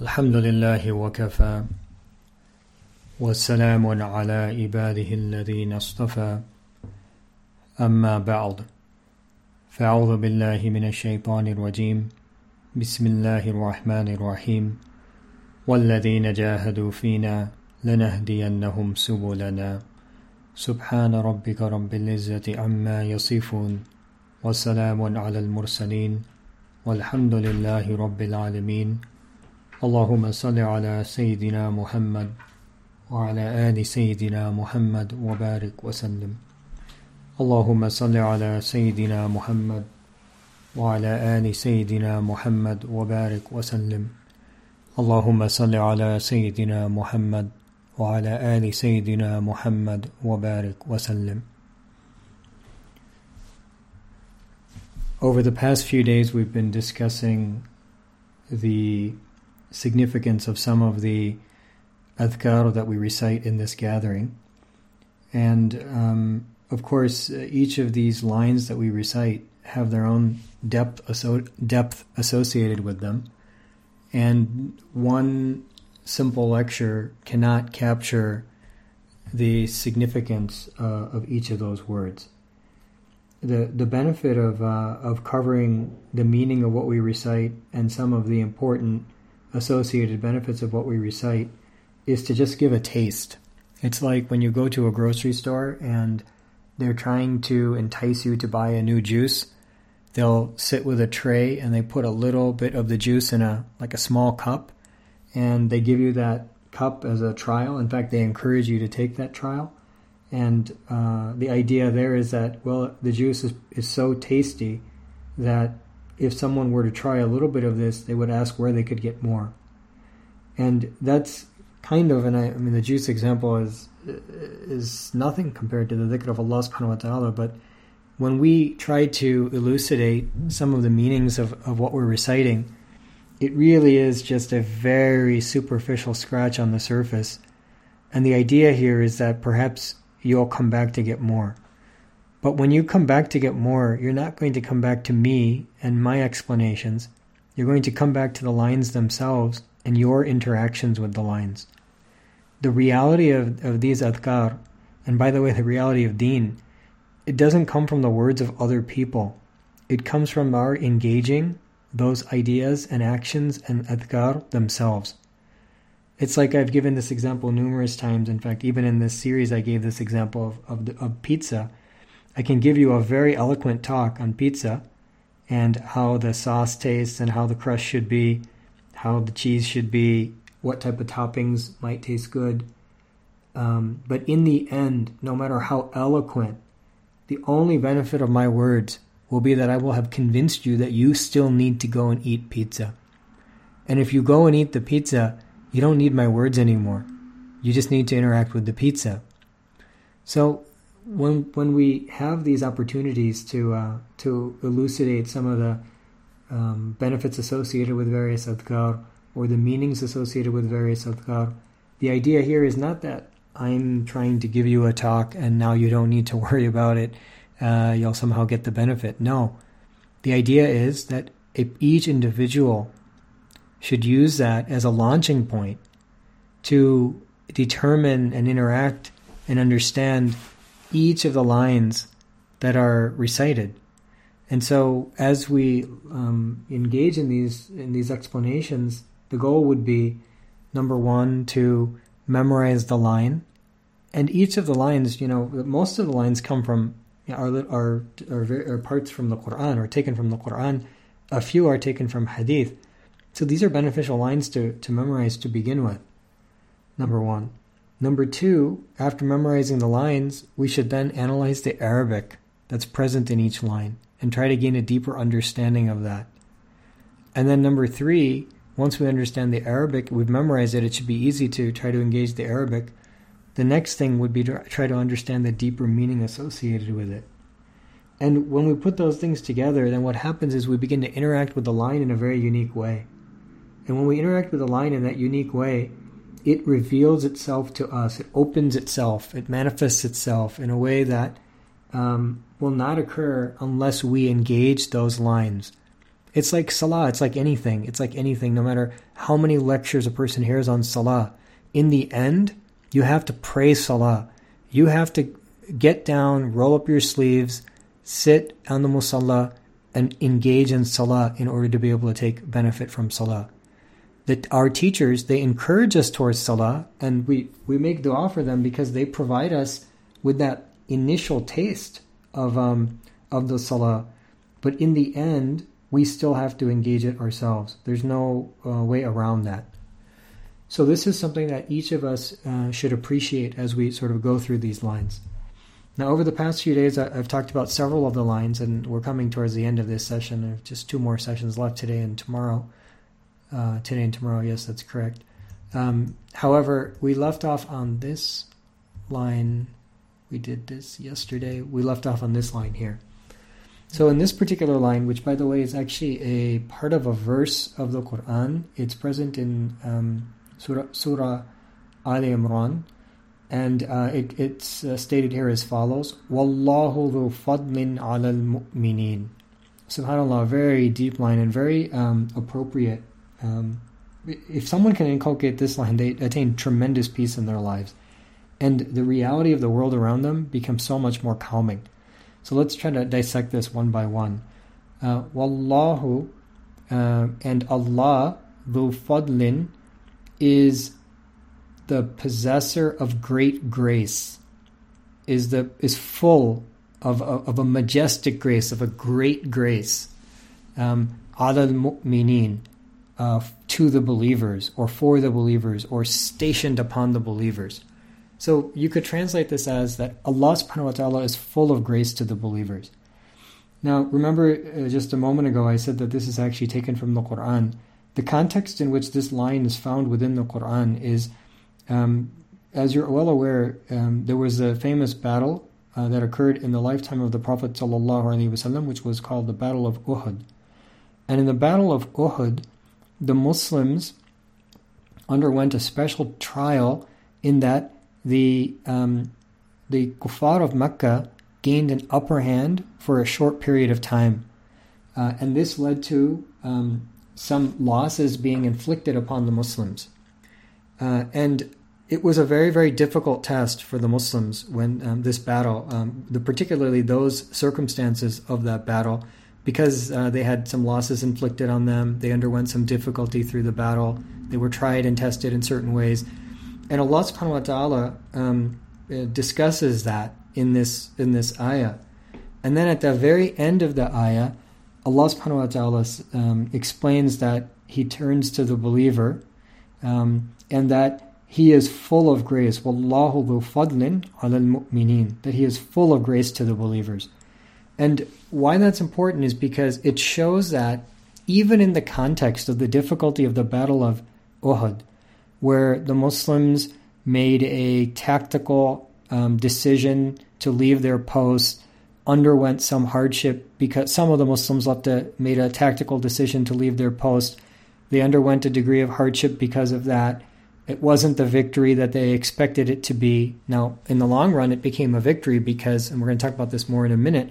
الحمد لله وكفى والسلام على عباده الذين اصطفى أما بعد فأعوذ بالله من الشيطان الرجيم بسم الله الرحمن الرحيم والذين جاهدوا فينا لنهدينهم سبلنا سبحان ربك رب العزة عما يصفون وسلام على المرسلين والحمد لله رب العالمين اللهم صل على سيدنا محمد وعلى آل سيدنا محمد وبارك وسلم اللهم صل على سيدنا محمد وعلى آل سيدنا محمد وبارك وسلم اللهم صل على سيدنا محمد وعلى آل سيدنا محمد وبارك وسلم. Over the past few days we've been discussing the significance of some of the adhkar that we recite in this gathering. And of course, each of these lines that we recite have their own depth associated with them. And one simple lecture cannot capture the significance of each of those words. The benefit of covering the meaning of what we recite and some of the important associated benefits of what we recite is to just give a taste. It's like when you go to a grocery store and they're trying to entice you to buy a new juice. They'll sit with a tray and they put a little bit of the juice in a small cup, and they give you that cup as a trial. In fact, they encourage you to take that trial. And the idea there is that, well, the juice is so tasty that if someone were to try a little bit of this, they would ask where they could get more. And that's kind of, and I mean, the juice example is nothing compared to the dhikr of Allah subhanahu wa ta'ala, but when we try to elucidate some of the meanings of what we're reciting, it really is just a very superficial scratch on the surface. And the idea here is that perhaps you'll come back to get more. But when you come back to get more, you're not going to come back to me and my explanations. You're going to come back to the lines themselves and your interactions with the lines. The reality of these adhkar, and by the way, the reality of deen, it doesn't come from the words of other people. It comes from our engaging those ideas and actions and adhkar themselves. It's like I've given this example numerous times. In fact, even in this series, I gave this example of pizza. I can give you a very eloquent talk on pizza and how the sauce tastes and how the crust should be, how the cheese should be, what type of toppings might taste good. But in the end, no matter how eloquent, the only benefit of my words will be that I will have convinced you that you still need to go and eat pizza. And if you go and eat the pizza, you don't need my words anymore. You just need to interact with the pizza. So when we have these opportunities to elucidate some of the benefits associated with various adhkar or the meanings associated with various adhkar, the idea here is not that I'm trying to give you a talk and now you don't need to worry about it. You'll somehow get the benefit. No. The idea is that each individual should use that as a launching point to determine and interact and understand each of the lines that are recited. And so as we engage in these explanations, the goal would be, number one, to memorize the line. And each of the lines, most of the lines come from, are parts from the Quran, or taken from the Quran. A few are taken from hadith. So these are beneficial lines to memorize to begin with, number one. Number two, after memorizing the lines, we should then analyze the Arabic that's present in each line and try to gain a deeper understanding of that. And then number three, once we understand the Arabic, we've memorized it should be easy to try to engage the Arabic. The next thing would be to try to understand the deeper meaning associated with it. And when we put those things together, then what happens is we begin to interact with the line in a very unique way. And when we interact with the line in that unique way, it reveals itself to us. It opens itself. It manifests itself in a way that will not occur unless we engage those lines It's like salah. It's like anything. It's like anything. No matter how many lectures a person hears on salah, in the end, you have to pray salah. You have to get down, roll up your sleeves, sit on the musalla, and engage in salah in order to be able to take benefit from salah. That our teachers, they encourage us towards salah, and we make dua for them because they provide us with that initial taste of the salah. But in the end, we still have to engage it ourselves. There's no way around that. So this is something that each of us should appreciate as we sort of go through these lines. Now, over the past few days, I've talked about several of the lines, and we're coming towards the end of this session. I have just 2 more sessions left today and tomorrow. Today and tomorrow, yes, that's correct. However, we left off on this line. We did this yesterday. We left off on this line here. So in this particular line, which by the way is actually a part of a verse of the Quran, it's present in Surah Ali Imran, and it's stated here as follows: Wallahu dhu fadlin ala al-mu'minin. SubhanAllah, a very deep line and very appropriate. If someone can inculcate this line, they attain tremendous peace in their lives. And the reality of the world around them becomes so much more calming. So let's try to dissect this one by one. Wallahu and Allah, dhu fadlin, is the possessor of great grace, is full of a majestic grace, of a great grace. Ala al-mu'minin, to the believers, or for the believers, or stationed upon the believers. So you could translate this as that Allah subhanahu wa ta'ala is full of grace to the believers. Now remember, just a moment ago I said that this is actually taken from the Quran. The context in which this line is found within the Quran is, as you're well aware, there was a famous battle that occurred in the lifetime of the Prophet ﷺ, which was called the Battle of Uhud. And in the Battle of Uhud, the Muslims underwent a special trial in that the kuffar of Mecca gained an upper hand for a short period of time. And this led to some losses being inflicted upon the Muslims. And it was a very, very difficult test for the Muslims when this battle, particularly those circumstances of that battle, because they had some losses inflicted on them. They underwent some difficulty through the battle. They were tried and tested in certain ways. And Allah subhanahu wa ta'ala discusses that in this ayah. And then at the very end of the ayah, Allah subhanahu wa ta'ala explains that He turns to the believer and that He is full of grace. Wallahu dhu fadlin ala al-mu'minin. That He is full of grace to the believers. And why that's important is because it shows that even in the context of the difficulty of the Battle of Uhud, where the Muslims made a tactical decision to leave their posts, underwent some hardship because some of the Muslims made a tactical decision to leave their post. They underwent a degree of hardship because of that. It wasn't the victory that they expected it to be. Now, in the long run, it became a victory because, and we're going to talk about this more in a minute,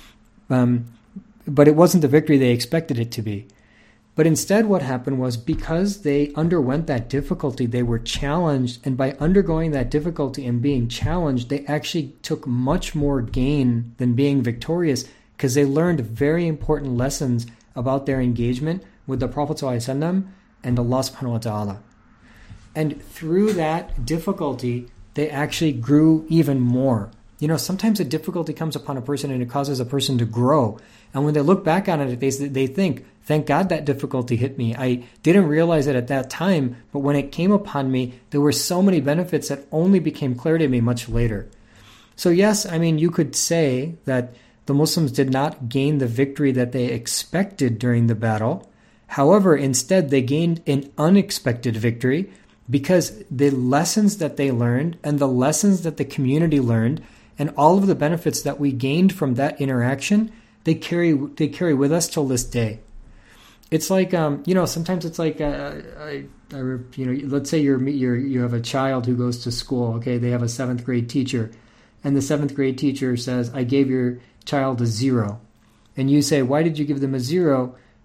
but it wasn't the victory they expected it to be. But instead what happened was, because they underwent that difficulty, they were challenged, and by undergoing that difficulty and being challenged, they actually took much more gain than being victorious, because they learned very important lessons about their engagement with the Prophet ﷺ and Allah subhanahu wa ta'ala. And through that difficulty, they actually grew even more. You know, sometimes a difficulty comes upon a person and it causes a person to grow. And when they look back on it, they think, thank God that difficulty hit me. I didn't realize it at that time, but when it came upon me, there were so many benefits that only became clear to me much later. So yes, I mean, you could say that the Muslims did not gain the victory that they expected during the battle. However, instead, they gained an unexpected victory because the lessons that they learned and the lessons that the community learned and all of the benefits that we gained from that interaction, they carry with us till this day. It's like, sometimes it's like, let's say you have a child who goes to school, okay, they have a 7th grade teacher, and the 7th grade teacher says, I gave your child a 0. And you say, why did you give them a 0?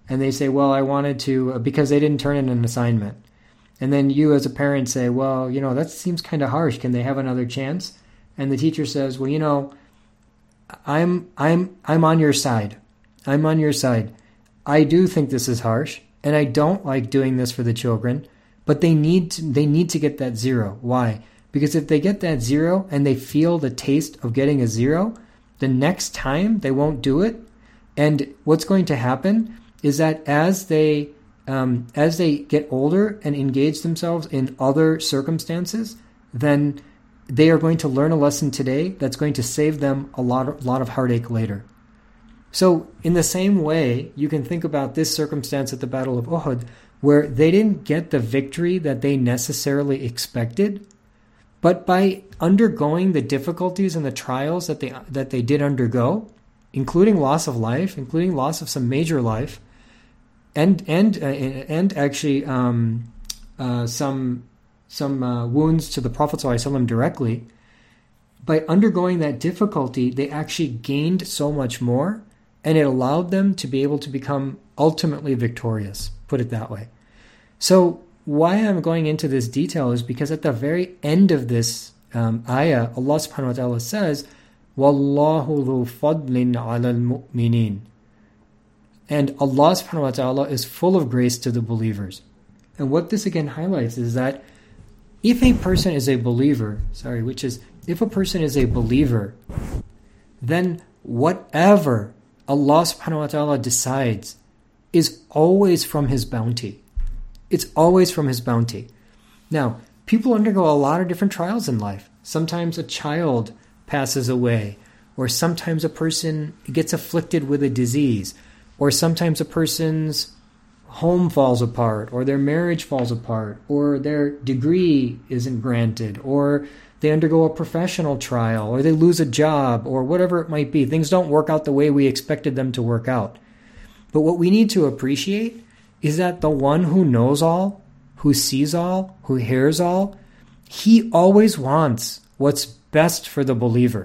and they say, well, I wanted to, because they didn't turn in an assignment. And then you as a parent say, well, that seems kind of harsh. Can they have another chance? And the teacher says, well, I'm on your side. I'm on your side. I do think this is harsh, and I don't like doing this for the children, but they need to get that 0. Why? Because if they get that 0 and they feel the taste of getting a 0, the next time they won't do it. And what's going to happen is that as they get older and engage themselves in other circumstances, then they are going to learn a lesson today that's going to save them a lot of heartache later. So in the same way, you can think about this circumstance at the Battle of Uhud, where they didn't get the victory that they necessarily expected, but by undergoing the difficulties and the trials that they did undergo, including loss of life, including loss of some major life, and actually some wounds to the Prophet ﷺ directly, by undergoing that difficulty, they actually gained so much more, and it allowed them to be able to become ultimately victorious, put it that way. So why I'm going into this detail is because at the very end of this ayah, Allah subhanahu wa ta'ala says, وَاللَّهُ ذُو فَضْلٍ عَلَى الْمُؤْمِنِينَ. And Allah subhanahu wa ta'ala is full of grace to the believers. And what this again highlights is that if a person is a believer, then whatever Allah subhanahu wa ta'ala decides is always from His bounty. It's always from His bounty. Now, people undergo a lot of different trials in life. Sometimes a child passes away, or sometimes a person gets afflicted with a disease, or sometimes a person's home falls apart, or their marriage falls apart, or their degree isn't granted, or they undergo a professional trial, or they lose a job, or whatever it might be. Things don't work out the way we expected them to work out. But what we need to appreciate is that the one who knows all, who sees all, who hears all, He always wants what's best for the believer.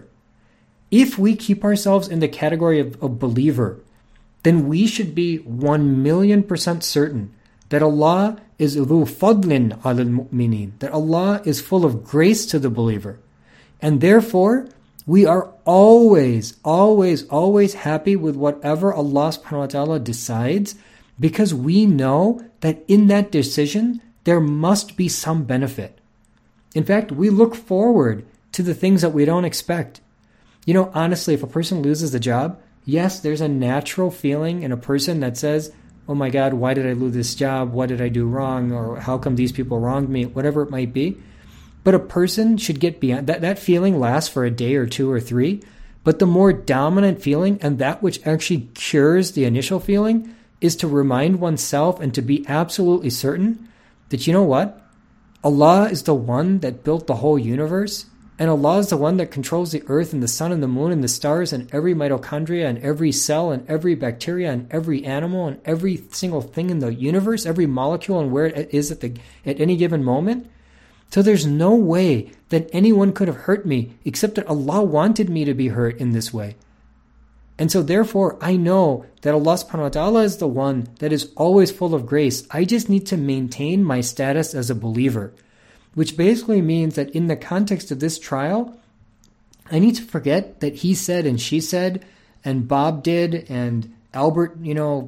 If we keep ourselves in the category of a believer, then we should be 1,000,000% certain that Allah is ذُو فَضْلٍ عَلَى الْمُؤْمِنِينَ, that Allah is full of grace to the believer. And therefore, we are always, always, always happy with whatever Allah subhanahu wa ta'ala decides, because we know that in that decision, there must be some benefit. In fact, we look forward to the things that we don't expect. Honestly, if a person loses a job, yes, there's a natural feeling in a person that says, oh my God, why did I lose this job? What did I do wrong? Or how come these people wronged me? Whatever it might be. But a person should get beyond that. That feeling lasts for a day or 2 or 3. But the more dominant feeling, and that which actually cures the initial feeling, is to remind oneself and to be absolutely certain that, you know what? Allah is the one that built the whole universe, and Allah is the one that controls the earth and the sun and the moon and the stars and every mitochondria and every cell and every bacteria and every animal and every single thing in the universe, every molecule and where it is at any given moment. So there's no way that anyone could have hurt me except that Allah wanted me to be hurt in this way. And so therefore, I know that Allah subhanahu wa ta'ala is the one that is always full of grace. I just need to maintain my status as a believer, which basically means that in the context of this trial, I need to forget that he said and she said and Bob did and Albert,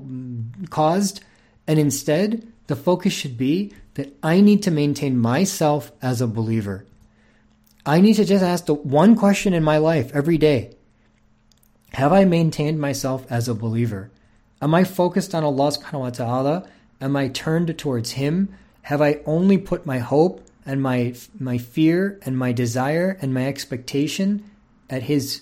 caused. And instead, the focus should be that I need to maintain myself as a believer. I need to just ask the one question in my life every day. Have I maintained myself as a believer? Am I focused on Allah subhanahu wa ta'ala? Am I turned towards Him? Have I only put my hope and my fear and my desire and my expectation at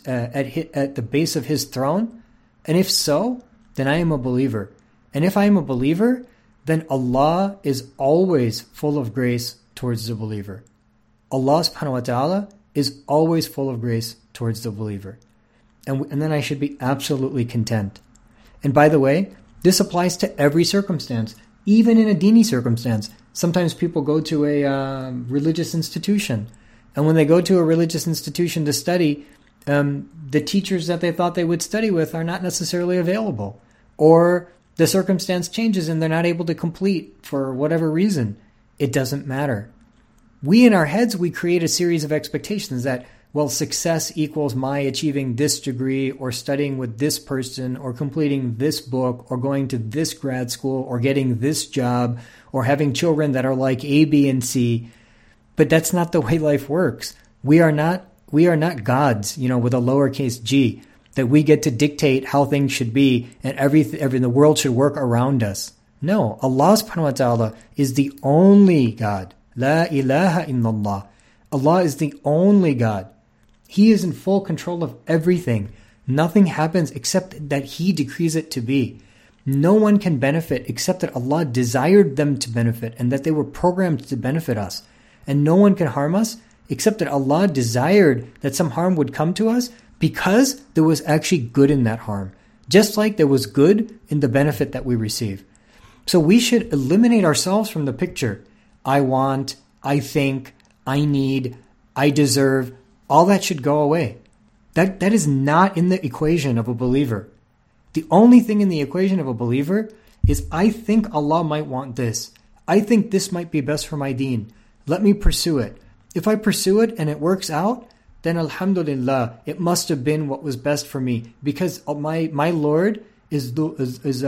the base of His throne? And if so, then I am a believer. And if I am a believer, then Allah is always full of grace towards the believer. Allah subhanahu wa ta'ala is always full of grace towards the believer. And then I should be absolutely content. And by the way, this applies to every circumstance, even in a dini circumstance. Sometimes people go to a religious institution. And when they go to a religious institution to study, the teachers that they thought they would study with are not necessarily available. Or The circumstance changes and they're not able to complete for whatever reason. It doesn't matter. We in our heads, we create a series of expectations that, well, success equals my achieving this degree or studying with this person or completing this book or going to this grad school or getting this job or having children that are like A, B, and C. But that's not the way life works. We are not gods, with a lowercase g, that we get to dictate how things should be and the world should work around us. No, Allah subhanahu wa ta'ala is the only God. La ilaha illallah. Allah is the only God. He is in full control of everything. Nothing happens except that He decrees it to be. No one can benefit except that Allah desired them to benefit and that they were programmed to benefit us. And no one can harm us except that Allah desired that some harm would come to us because there was actually good in that harm. Just like there was good in the benefit that we receive. So we should eliminate ourselves from the picture. I want, I think, I need, I deserve. All that should go away. That is not in the equation of a believer. The only thing in the equation of a believer is I think Allah might want this. I think this might be best for my deen. Let me pursue it. If I pursue it and it works out, then alhamdulillah, it must have been what was best for me because my Lord is dhu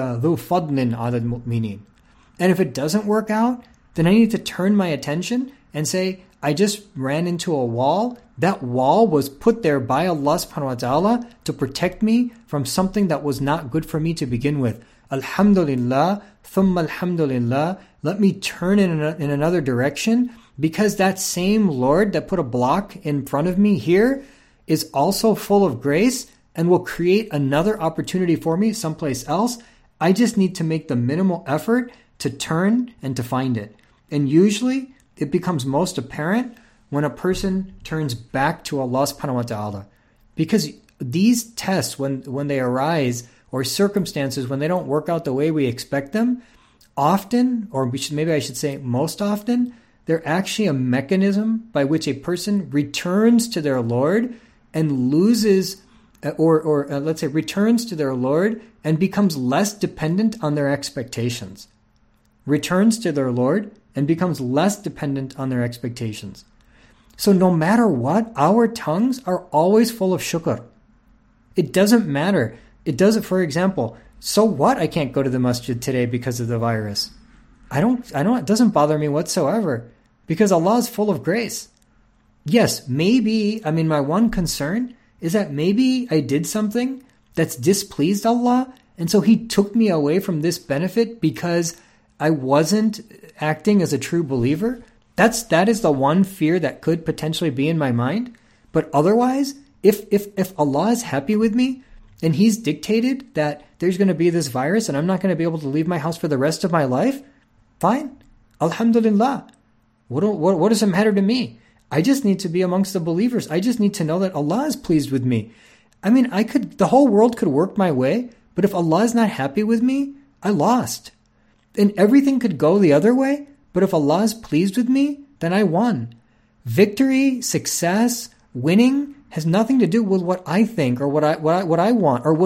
fadlin ala al-mu'minin. And if it doesn't work out, then I need to turn my attention and say, I just ran into a wall. That wall was put there by Allah subhanahu wa ta'ala to protect me from something that was not good for me to begin with. Alhamdulillah, thumma alhamdulillah. Let me turn in another direction because that same Lord that put a block in front of me here is also full of grace and will create another opportunity for me someplace else. I just need to make the minimal effort to turn and to find it. And usually it becomes most apparent when a person turns back to Allah subhanahu wa ta'ala. Because these tests, when they arise, or circumstances, when they don't work out the way we expect them, often, or maybe I should say most often, they're actually a mechanism by which a person returns to their Lord and loses, or let's say returns to their Lord and becomes less dependent on their expectations. Returns to their Lord and becomes less dependent on their expectations. So no matter what, our tongues are always full of shukr. It doesn't matter. It doesn't, for example, so what I can't go to the masjid today because of the virus? It doesn't bother me whatsoever because Allah is full of grace. Yes, maybe, my one concern is that maybe I did something that's displeased Allah and so He took me away from this benefit because I wasn't acting as a true believer. That is the one fear that could potentially be in my mind. But otherwise, if Allah is happy with me and He's dictated that there's going to be this virus and I'm not going to be able to leave my house for the rest of my life, fine. Alhamdulillah. What does it matter to me? I just need to be amongst the believers. I just need to know that Allah is pleased with me. The whole world could work my way, but if Allah is not happy with me, I lost. And everything could go the other way, but if Allah is pleased with me, then I won. Victory, success, winning has nothing to do with what I think or what I want or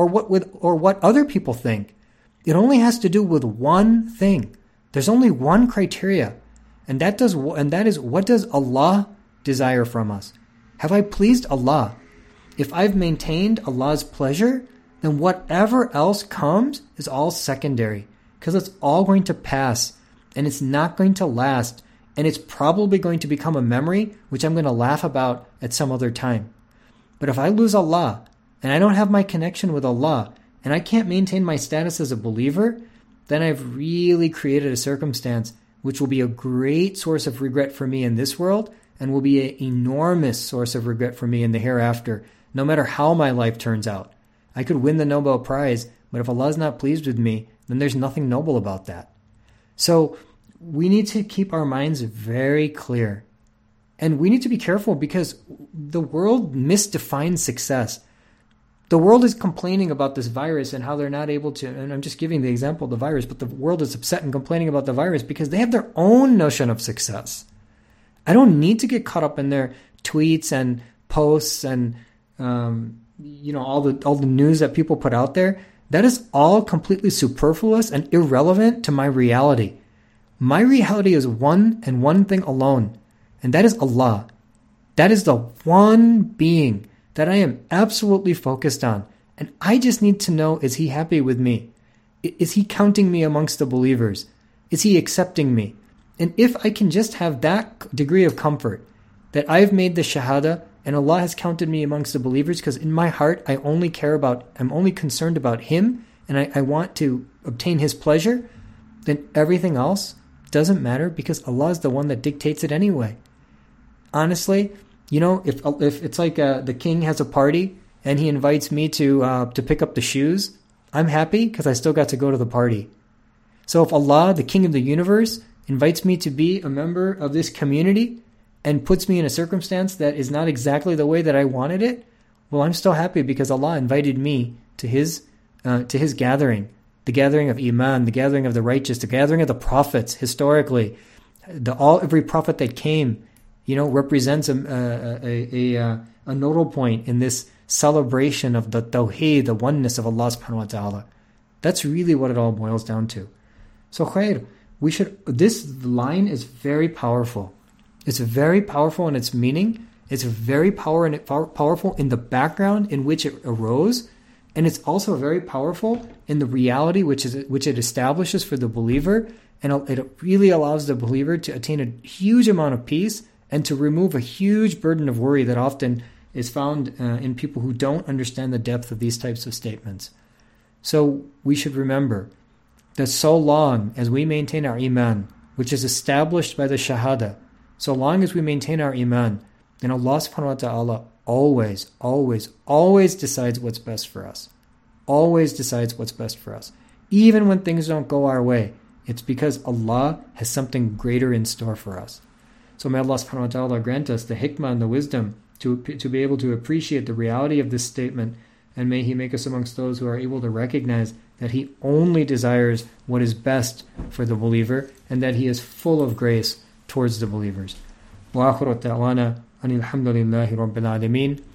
what other people think. It only has to do with one thing. There's only one criteria, and that is what does Allah desire from us? Have I pleased Allah? If I've maintained Allah's pleasure, then whatever else comes is all secondary. Because it's all going to pass, and it's not going to last, and it's probably going to become a memory which I'm going to laugh about at some other time. But if I lose Allah, and I don't have my connection with Allah, and I can't maintain my status as a believer, then I've really created a circumstance which will be a great source of regret for me in this world, and will be an enormous source of regret for me in the hereafter, no matter how my life turns out. I could win the Nobel Prize, but if Allah is not pleased with me, then there's nothing noble about that. So we need to keep our minds very clear. And we need to be careful because the world misdefines success. The world is complaining about this virus and how they're not able to, and I'm just giving the example of the virus, but the world is upset and complaining about the virus because they have their own notion of success. I don't need to get caught up in their tweets and posts and all the news that people put out there. that is all completely superfluous and irrelevant to my reality. My reality is one and one thing alone, and that is Allah. That is the one being that I am absolutely focused on. And I just need to know, is He happy with me? Is He counting me amongst the believers? Is He accepting me? And if I can just have that degree of comfort, that I've made the shahada and Allah has counted me amongst the believers, because in my heart I'm only concerned about Him, and I want to obtain His pleasure, then everything else doesn't matter, because Allah is the one that dictates it anyway. Honestly, if it's like the king has a party and he invites me to pick up the shoes, I'm happy because I still got to go to the party. So if Allah, the King of the universe, invites me to be a member of this community and puts me in a circumstance that is not exactly the way that I wanted it, well, I'm still happy because Allah invited me to His gathering, the gathering of Iman, the gathering of the righteous, the gathering of the prophets. Historically, every prophet that came, represents a nodal point in this celebration of the Tawheed, the oneness of Allah subhanahu wa ta'ala. That's really what it all boils down to. So khair, this line is very powerful. It's very powerful in its meaning. It's very powerful in the background in which it arose. And it's also very powerful in the reality which it establishes for the believer. And it really allows the believer to attain a huge amount of peace and to remove a huge burden of worry that often is found in people who don't understand the depth of these types of statements. So we should remember that so long as we maintain our iman, which is established by the shahada, so long as we maintain our iman, then Allah subhanahu wa ta'ala always, always, always decides what's best for us. Always decides what's best for us. Even when things don't go our way, it's because Allah has something greater in store for us. So may Allah subhanahu wa ta'ala grant us the hikmah and the wisdom to be able to appreciate the reality of this statement, and may He make us amongst those who are able to recognize that He only desires what is best for the believer, and that He is full of grace towards the believers. Wa akhiru da'wana anil hamdulillahi rabbil alameen.